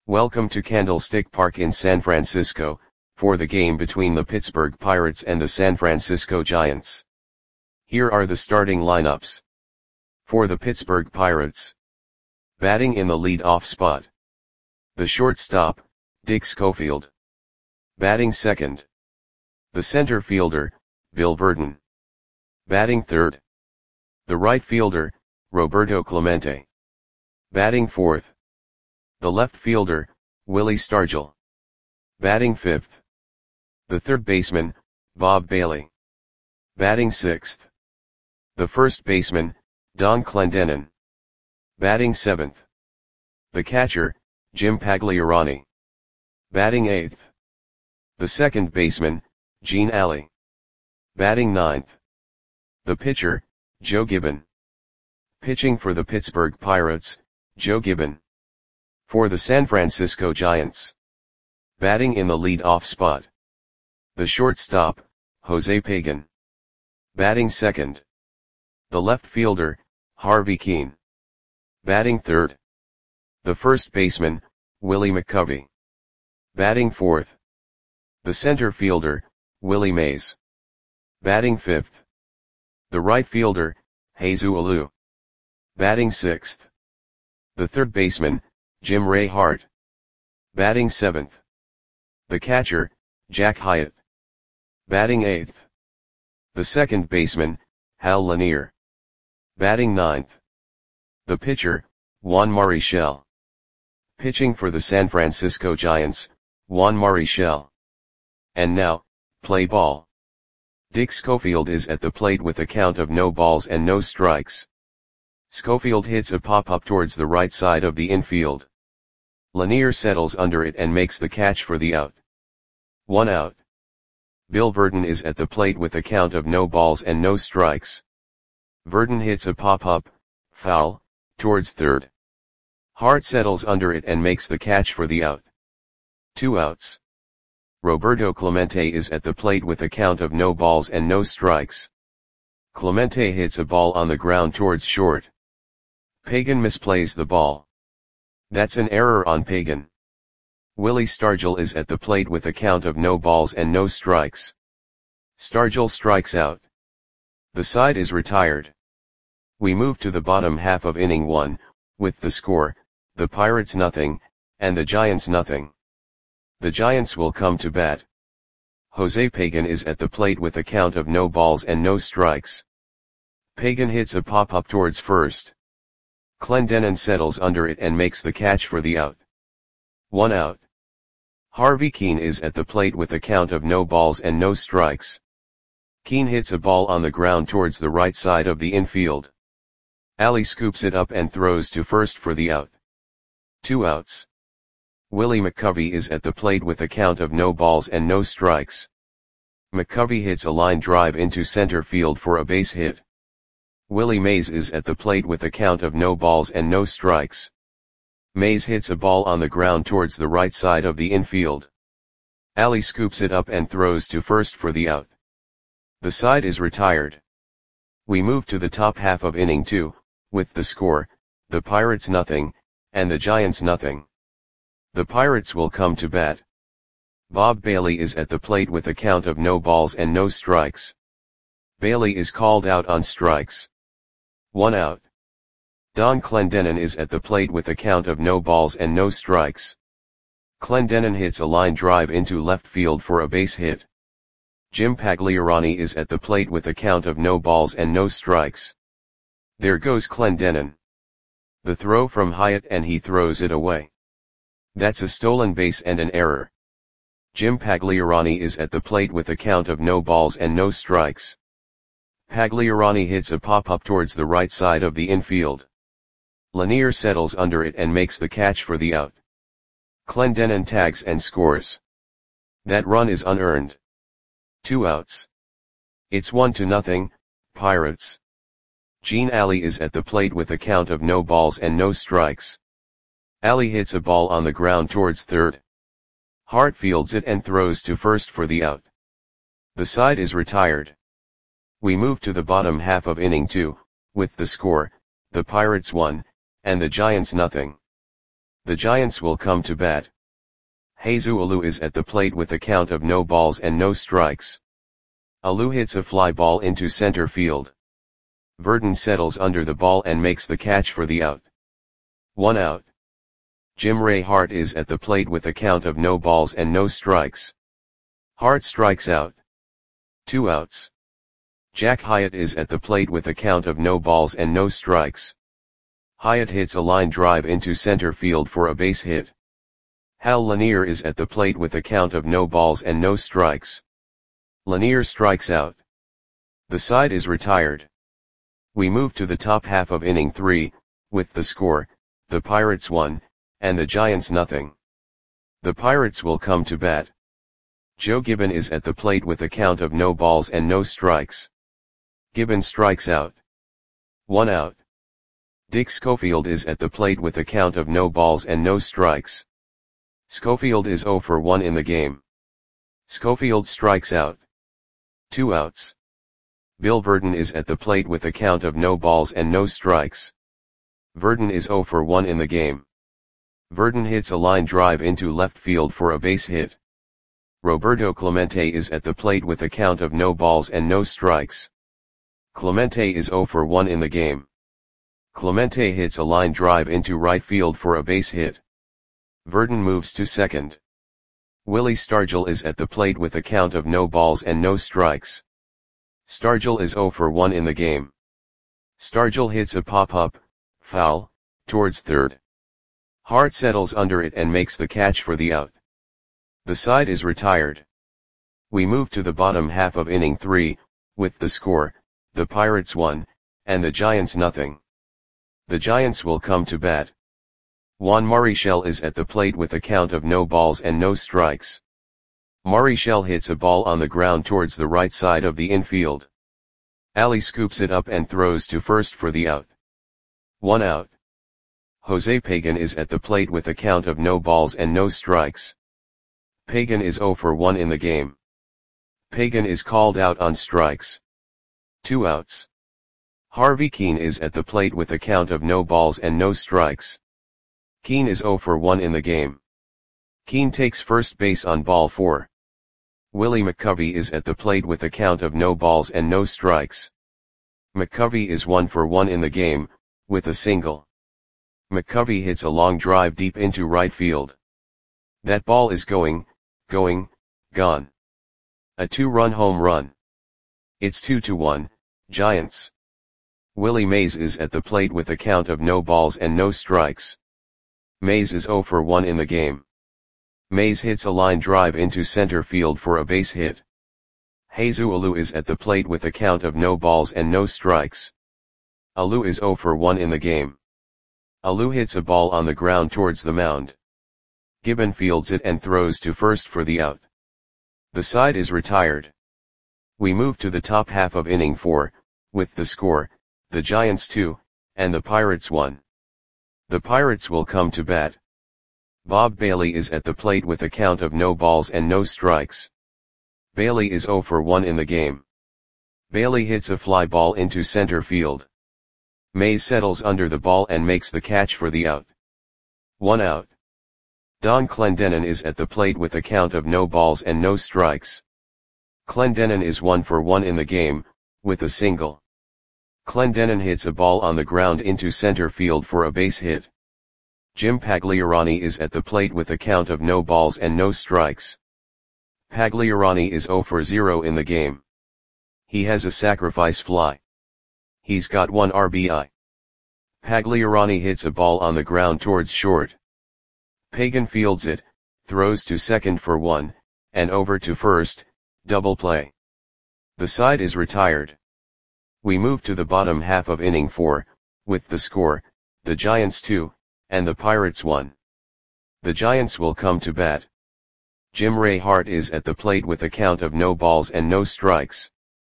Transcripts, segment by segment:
Welcome to Candlestick Park in San Francisco, for the game between the Pittsburgh Pirates and the San Francisco Giants. Here are the starting lineups. For the Pittsburgh Pirates. Batting in the lead-off spot. The shortstop, Dick Schofield. Batting second. The center fielder, Bill Virdon. Batting third. The right fielder, Roberto Clemente. Batting fourth. The left fielder, Willie Stargell. Batting fifth. The third baseman, Bob Bailey. Batting sixth. The first baseman, Don Clendenon. Batting seventh. The catcher, Jim Pagliarani. Batting eighth. The second baseman, Gene Alley. Batting ninth. The pitcher, Joe Gibbon. Pitching for the Pittsburgh Pirates, Joe Gibbon. For the San Francisco Giants. Batting in the lead-off spot. The shortstop, Jose Pagan. Batting second. The left fielder, Harvey Kuenn. Batting third. The first baseman, Willie McCovey. Batting fourth. The center fielder, Willie Mays. Batting fifth. The right fielder, Jesus Alou. Batting sixth. The third baseman, Jim Ray Hart. Batting seventh. The catcher, Jack Hyatt. Batting eighth. The second baseman, Hal Lanier. Batting ninth. The pitcher, Juan Marichal. Pitching for the San Francisco Giants, Juan Marichal. And now, play ball. Dick Schofield is at the plate with a count of no balls and no strikes. Schofield hits a pop-up towards the right side of the infield. Lanier settles under it and makes the catch for the out. 1 out. Bill Virdon is at the plate with a count of no balls and no strikes. Virdon hits a pop-up, foul, towards third. Hart settles under it and makes the catch for the out. 2 outs. Roberto Clemente is at the plate with a count of no balls and no strikes. Clemente hits a ball on the ground towards short. Pagan misplays the ball. That's an error on Pagan. Willie Stargell is at the plate with a count of no balls and no strikes. Stargell strikes out. The side is retired. We move to the bottom half of inning 1, with the score, the Pirates nothing, and the Giants nothing. The Giants will come to bat. Jose Pagan is at the plate with a count of no balls and no strikes. Pagan hits a pop-up towards first. Clendenon settles under it and makes the catch for the out. 1 out. Harvey Kuenn is at the plate with a count of no balls and no strikes. Kuenn hits a ball on the ground towards the right side of the infield. Alley scoops it up and throws to first for the out. 2 outs. Willie McCovey is at the plate with a count of no balls and no strikes. McCovey hits a line drive into center field for a base hit. Willie Mays is at the plate with a count of no balls and no strikes. Mays hits a ball on the ground towards the right side of the infield. Alley scoops it up and throws to first for the out. The side is retired. We move to the top half of inning 2, with the score, the Pirates nothing, and the Giants nothing. The Pirates will come to bat. Bob Bailey is at the plate with a count of no balls and no strikes. Bailey is called out on strikes. 1 out. Don Clendenon is at the plate with a count of no balls and no strikes. Clendenon hits a line drive into left field for a base hit. Jim Pagliarani is at the plate with a count of no balls and no strikes. There goes Clendenon. The throw from Hyatt and he throws it away. That's a stolen base and an error. Jim Pagliarani is at the plate with a count of no balls and no strikes. Pagliarani hits a pop-up towards the right side of the infield. Lanier settles under it and makes the catch for the out. Clendenon tags and scores. That run is unearned. 2 outs. It's 1-0, Pirates. Gene Alley is at the plate with a count of no balls and no strikes. Alley hits a ball on the ground towards third. Hart fields it and throws to first for the out. The side is retired. We move to the bottom half of inning 2, with the score, the Pirates 1, and the Giants nothing. The Giants will come to bat. Jesus Alou is at the plate with a count of no balls and no strikes. Alou hits a fly ball into center field. Verdon settles under the ball and makes the catch for the out. 1 out. Jim Ray Hart is at the plate with a count of no balls and no strikes. Hart strikes out. 2 outs. Jack Hyatt is at the plate with a count of no balls and no strikes. Hyatt hits a line drive into center field for a base hit. Hal Lanier is at the plate with a count of no balls and no strikes. Lanier strikes out. The side is retired. We move to the top half of inning 3, with the score, the Pirates 1, and the Giants nothing. The Pirates will come to bat. Joe Gibbon is at the plate with a count of no balls and no strikes. Gibbon strikes out. 1 out. Dick Schofield is at the plate with a count of no balls and no strikes. Schofield is 0 for 1 in the game. Schofield strikes out. 2 outs. Bill Verdon is at the plate with a count of no balls and no strikes. Verdon is 0 for 1 in the game. Verdon hits a line drive into left field for a base hit. Roberto Clemente is at the plate with a count of no balls and no strikes. Clemente is 0 for 1 in the game. Clemente hits a line drive into right field for a base hit. Verdon moves to second. Willie Stargell is at the plate with a count of no balls and no strikes. Stargell is 0 for 1 in the game. Stargell hits a pop-up, foul, towards third. Hart settles under it and makes the catch for the out. The side is retired. We move to the bottom half of inning 3, with the score, the Pirates 1, and the Giants nothing. The Giants will come to bat. Juan Marichal is at the plate with a count of no balls and no strikes. Marichal hits a ball on the ground towards the right side of the infield. Ali scoops it up and throws to first for the out. 1 out. Jose Pagan is at the plate with a count of no balls and no strikes. Pagan is 0 for 1 in the game. Pagan is called out on strikes. 2 outs. Harvey Keene is at the plate with a count of no balls and no strikes. Keene is 0 for 1 in the game. Keene takes first base on ball 4. Willie McCovey is at the plate with a count of no balls and no strikes. McCovey is 1 for 1 in the game, with a single. McCovey hits a long drive deep into right field. That ball is gone. A 2-run home run. It's 2-1, Giants. Willie Mays is at the plate with a count of no balls and no strikes. Mays is 0 for 1 in the game. Mays hits a line drive into center field for a base hit. Jesus Alou is at the plate with a count of no balls and no strikes. Alou is 0 for 1 in the game. Alou hits a ball on the ground towards the mound. Gibbon fields it and throws to first for the out. The side is retired. We move to the top half of inning 4, with the score, the Giants 2, and the Pirates 1. The Pirates will come to bat. Bob Bailey is at the plate with a count of no balls and no strikes. Bailey is 0 for 1 in the game. Bailey hits a fly ball into center field. Mays settles under the ball and makes the catch for the out. 1 out. Don Clendenon is at the plate with a count of no balls and no strikes. Clendenon is 1 for 1 in the game, with a single. Clendenon hits a ball on the ground into center field for a base hit. Jim Pagliarani is at the plate with a count of no balls and no strikes. Pagliarani is 0 for 0 in the game. He has a sacrifice fly. He's got 1 RBI. Pagliarani hits a ball on the ground towards short. Pagan fields it, throws to second for 1, and over to first, double play. The side is retired. We move to the bottom half of inning 4, with the score, the Giants 2, and the Pirates 1. The Giants will come to bat. Jim Ray Hart is at the plate with a count of no balls and no strikes.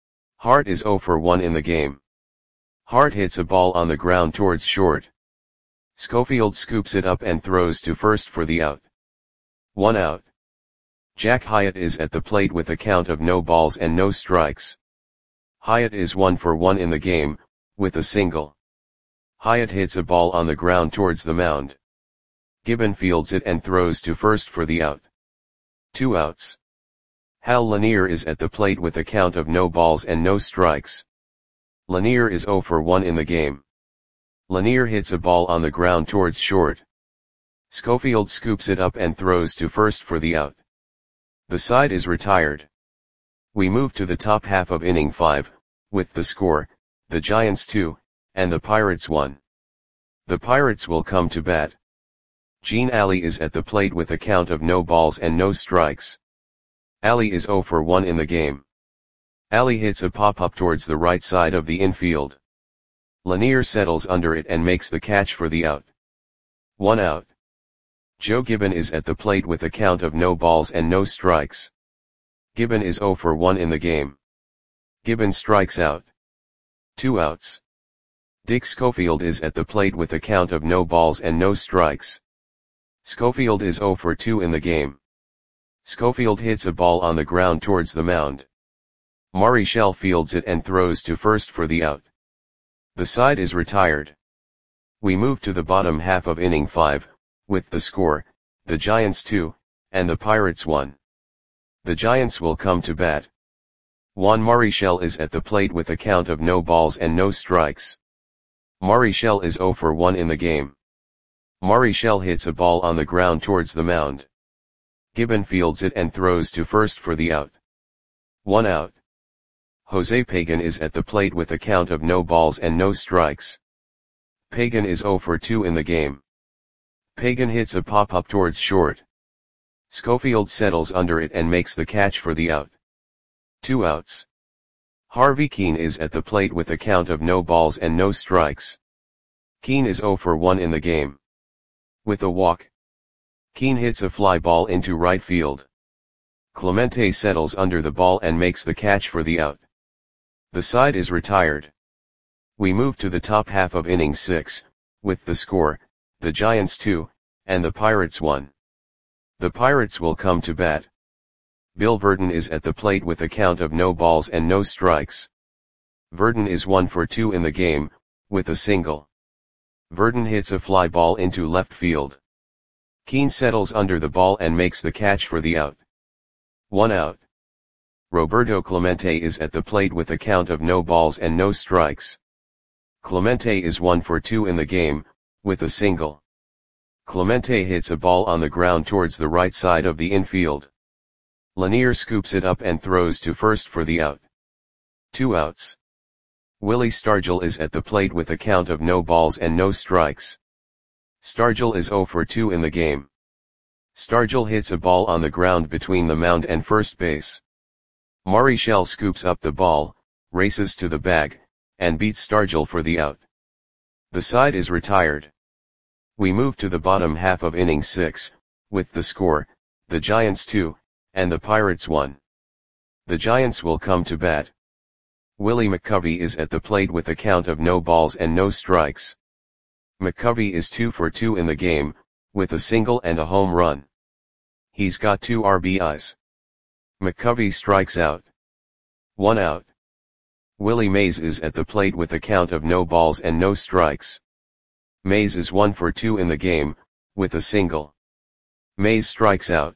Hart is 0 for 1 in the game. Hart hits a ball on the ground towards short. Schofield scoops it up and throws to first for the out. 1 out. Jack Hyatt is at the plate with a count of no balls and no strikes. Hyatt is 1 for 1 in the game, with a single. Hyatt hits a ball on the ground towards the mound. Gibbon fields it and throws to first for the out. 2 outs. Hal Lanier is at the plate with a count of no balls and no strikes. Lanier is 0 for 1 in the game. Lanier hits a ball on the ground towards short. Schofield scoops it up and throws to first for the out. The side is retired. We move to the top half of inning 5, with the score, the Giants 2, and the Pirates 1. The Pirates will come to bat. Gene Alley is at the plate with a count of no balls and no strikes. Alley is 0 for 1 in the game. Alley hits a pop-up towards the right side of the infield. Lanier settles under it and makes the catch for the out. 1 out. Joe Gibbon is at the plate with a count of no balls and no strikes. Gibbon is 0 for 1 in the game. Gibbon strikes out. 2 outs. Dick Schofield is at the plate with a count of no balls and no strikes. Schofield is 0 for 2 in the game. Schofield hits a ball on the ground towards the mound. Maury Shell fields it and throws to first for the out. The side is retired. We move to the bottom half of inning 5, with the score, the Giants 2, and the Pirates 1. The Giants will come to bat. Juan Marichal is at the plate with a count of no balls and no strikes. Marichal is 0 for 1 in the game. Marichal hits a ball on the ground towards the mound. Gibbon fields it and throws to first for the out. 1 out. Jose Pagan is at the plate with a count of no balls and no strikes. Pagan is 0 for 2 in the game. Pagan hits a pop-up towards short. Schofield settles under it and makes the catch for the out. 2 outs. Harvey Keene is at the plate with a count of no balls and no strikes. Keene is 0 for 1 in the game. With a walk, Keene hits a fly ball into right field. Clemente settles under the ball and makes the catch for the out. The side is retired. We move to the top half of inning 6, with the score, the Giants 2, and the Pirates 1. The Pirates will come to bat. Bill Verdon is at the plate with a count of no balls and no strikes. Verdon is 1 for 2 in the game, with a single. Verdon hits a fly ball into left field. Keene settles under the ball and makes the catch for the out. 1 out. Roberto Clemente is at the plate with a count of no balls and no strikes. Clemente is 1 for 2 in the game, with a single. Clemente hits a ball on the ground towards the right side of the infield. Lanier scoops it up and throws to first for the out. 2 outs. Willie Stargell is at the plate with a count of no balls and no strikes. Stargell is 0 for 2 in the game. Stargell hits a ball on the ground between the mound and first base. Marichal scoops up the ball, races to the bag, and beats Stargell for the out. The side is retired. We move to the bottom half of inning 6, with the score, the Giants 2, and the Pirates 1. The Giants will come to bat. Willie McCovey is at the plate with a count of no balls and no strikes. McCovey is 2 for 2 in the game, with a single and a home run. He's got 2 RBIs. McCovey strikes out. 1 out. Willie Mays is at the plate with a count of no balls and no strikes. Mays is 1 for 2 in the game, with a single. Mays strikes out.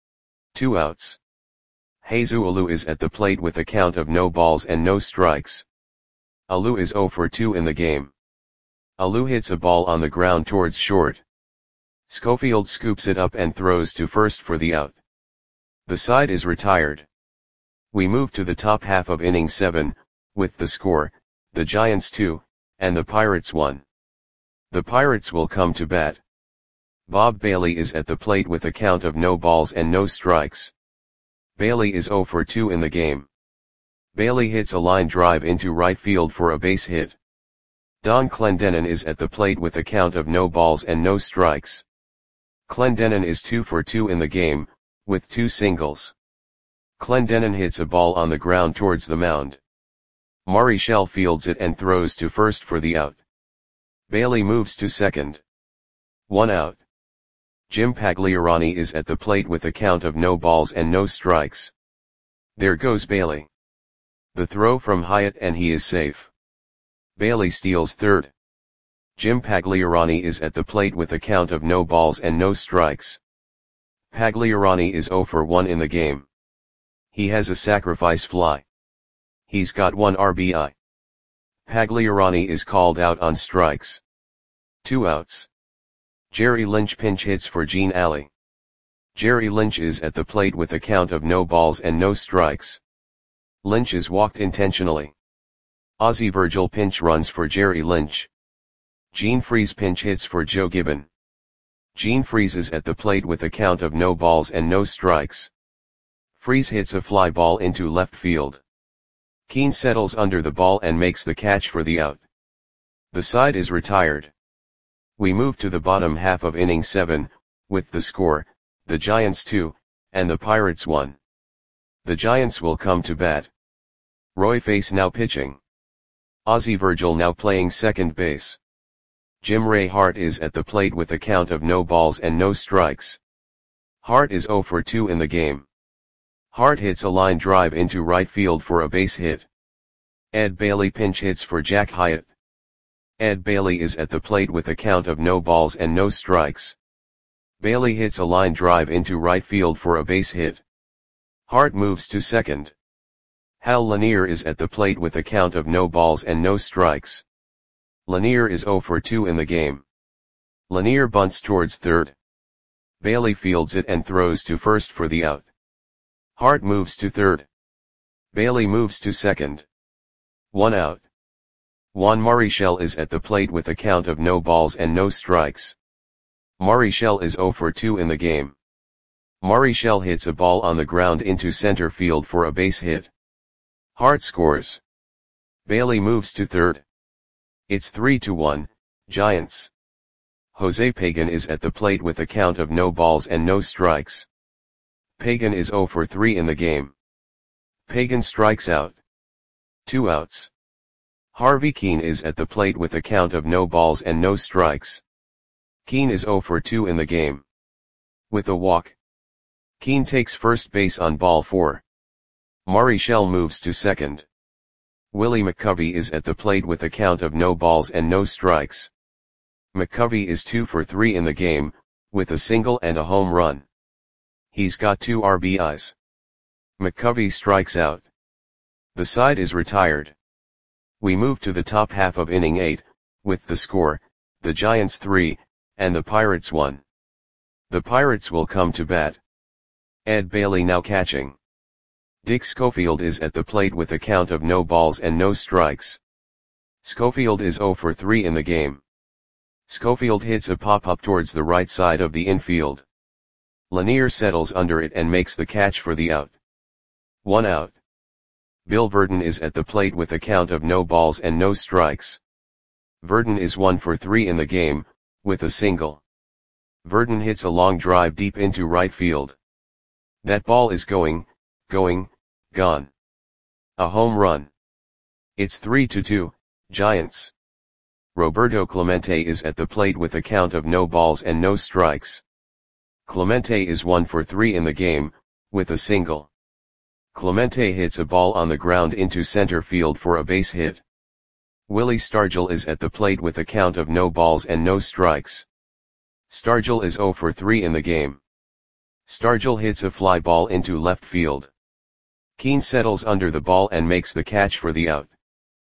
2 outs. Jesus Alou is at the plate with a count of no balls and no strikes. Alou is 0 for 2 in the game. Alou hits a ball on the ground towards short. Schofield scoops it up and throws to first for the out. The side is retired. We move to the top half of inning 7, with the score, the Giants 2, and the Pirates 1. The Pirates will come to bat. Bob Bailey is at the plate with a count of no balls and no strikes. Bailey is 0 for 2 in the game. Bailey hits a line drive into right field for a base hit. Don Clendenon is at the plate with a count of no balls and no strikes. Clendenon is 2 for 2 in the game, with 2 singles. Clendenon hits a ball on the ground towards the mound. Marichal fields it and throws to first for the out. Bailey moves to second. 1 out. Jim Pagliarani is at the plate with a count of no balls and no strikes. There goes Bailey. The throw from Hyatt and he is safe. Bailey steals third. Jim Pagliarani is at the plate with a count of no balls and no strikes. Pagliarani is 0 for 1 in the game. He has a sacrifice fly. He's got 1 RBI. Pagliarani is called out on strikes. 2 outs. Jerry Lynch pinch hits for Gene Alley. Jerry Lynch is at the plate with a count of no balls and no strikes. Lynch is walked intentionally. Ozzie Virgil pinch runs for Jerry Lynch. Gene Freese pinch hits for Joe Gibbon. Gene Freese is at the plate with a count of no balls and no strikes. Freese hits a fly ball into left field. Keane settles under the ball and makes the catch for the out. The side is retired. We move to the bottom half of inning 7, with the score, the Giants 2, and the Pirates 1. The Giants will come to bat. Roy Face now pitching. Ozzie Virgil now playing second base. Jim Ray Hart is at the plate with a count of no balls and no strikes. Hart is 0 for 2 in the game. Hart hits a line drive into right field for a base hit. Ed Bailey pinch hits for Jack Hyatt. Ed Bailey is at the plate with a count of no balls and no strikes. Bailey hits a line drive into right field for a base hit. Hart moves to second. Hal Lanier is at the plate with a count of no balls and no strikes. Lanier is 0 for 2 in the game. Lanier bunts towards third. Bailey fields it and throws to first for the out. Hart moves to third. Bailey moves to second. 1 out. Juan Marichal is at the plate with a count of no balls and no strikes. Marichal is 0 for 2 in the game. Marichal hits a ball on the ground into center field for a base hit. Hart scores. Bailey moves to third. It's 3-1, Giants. Jose Pagan is at the plate with a count of no balls and no strikes. Pagan is 0 for 3 in the game. Pagan strikes out. 2 outs. Harvey Keene is at the plate with a count of no balls and no strikes. Keene is 0 for 2 in the game. With a walk. Keene takes first base on ball 4. Marichal moves to second. Willie McCovey is at the plate with a count of no balls and no strikes. McCovey is 2 for 3 in the game, with a single and a home run. He's got 2 RBIs. McCovey strikes out. The side is retired. We move to the top half of inning 8, with the score, the Giants 3, and the Pirates 1. The Pirates will come to bat. Ed Bailey now catching. Dick Schofield is at the plate with a count of no balls and no strikes. Schofield is 0 for 3 in the game. Schofield hits a pop-up towards the right side of the infield. Lanier settles under it and makes the catch for the out. 1 out. Bill Verdon is at the plate with a count of no balls and no strikes. Verdon is 1 for 3 in the game, with a single. Verdon hits a long drive deep into right field. That ball is going, gone. A home run. It's 3-2, Giants. Roberto Clemente is at the plate with a count of no balls and no strikes. Clemente is 1 for 3 in the game, with a single. Clemente hits a ball on the ground into center field for a base hit. Willie Stargell is at the plate with a count of no balls and no strikes. Stargell is 0 for 3 in the game. Stargell hits a fly ball into left field. Keane settles under the ball and makes the catch for the out.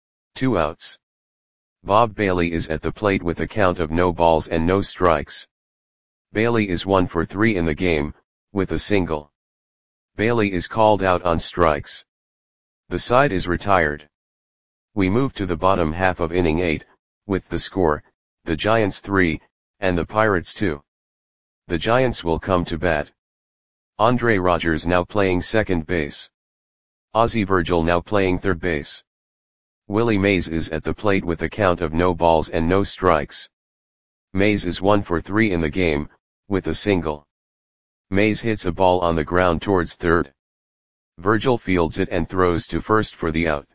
2 outs. Bob Bailey is at the plate with a count of no balls and no strikes. Bailey is 1 for 3 in the game, with a single. Bailey is called out on strikes. The side is retired. We move to the bottom half of inning 8, with the score, the Giants 3, and the Pirates 2. The Giants will come to bat. Andre Rogers now playing second base. Ozzie Virgil now playing third base. Willie Mays is at the plate with a count of no balls and no strikes. Mays is 1 for 3 in the game, with a single. Mays hits a ball on the ground towards third. Virgil fields it and throws to first for the out.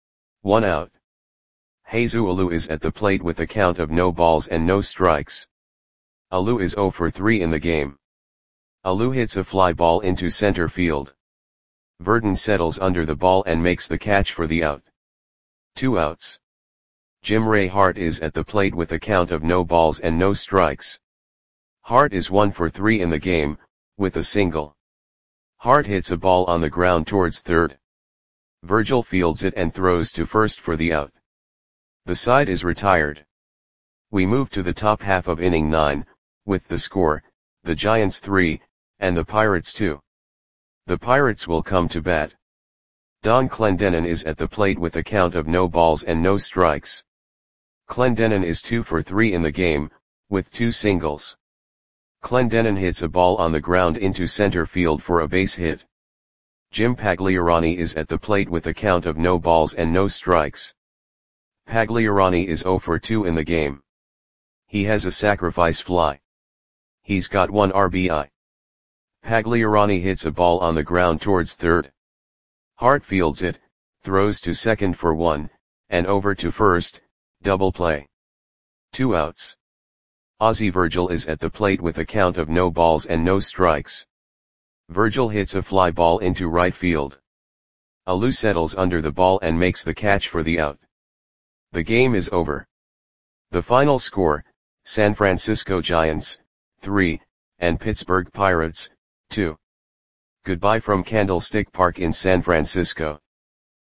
1 out. Jesus Alou is at the plate with a count of no balls and no strikes. Alou is 0 for 3 in the game. Alou hits a fly ball into center field. Verdon settles under the ball and makes the catch for the out. 2 outs. Jim Ray Hart is at the plate with a count of no balls and no strikes. Hart is 1 for 3 in the game, with a single. Hart hits a ball on the ground towards third. Virgil fields it and throws to first for the out. The side is retired. We move to the top half of inning 9, with the score, the Giants 3, and the Pirates 2. The Pirates will come to bat. Don Clendenon is at the plate with a count of no balls and no strikes. Clendenon is 2 for 3 in the game, with 2 singles. Clendenon hits a ball on the ground into center field for a base hit. Jim Pagliarani is at the plate with a count of no balls and no strikes. Pagliarani is 0 for 2 in the game. He has a sacrifice fly. He's got 1 RBI. Pagliarani hits a ball on the ground towards third. Hart fields it, throws to second for 1, and over to first, double play. 2 outs. Ozzie Virgil is at the plate with a count of no balls and no strikes. Virgil hits a fly ball into right field. Alou settles under the ball and makes the catch for the out. The game is over. The final score, San Francisco Giants, 3, and Pittsburgh Pirates, 2. Goodbye from Candlestick Park in San Francisco.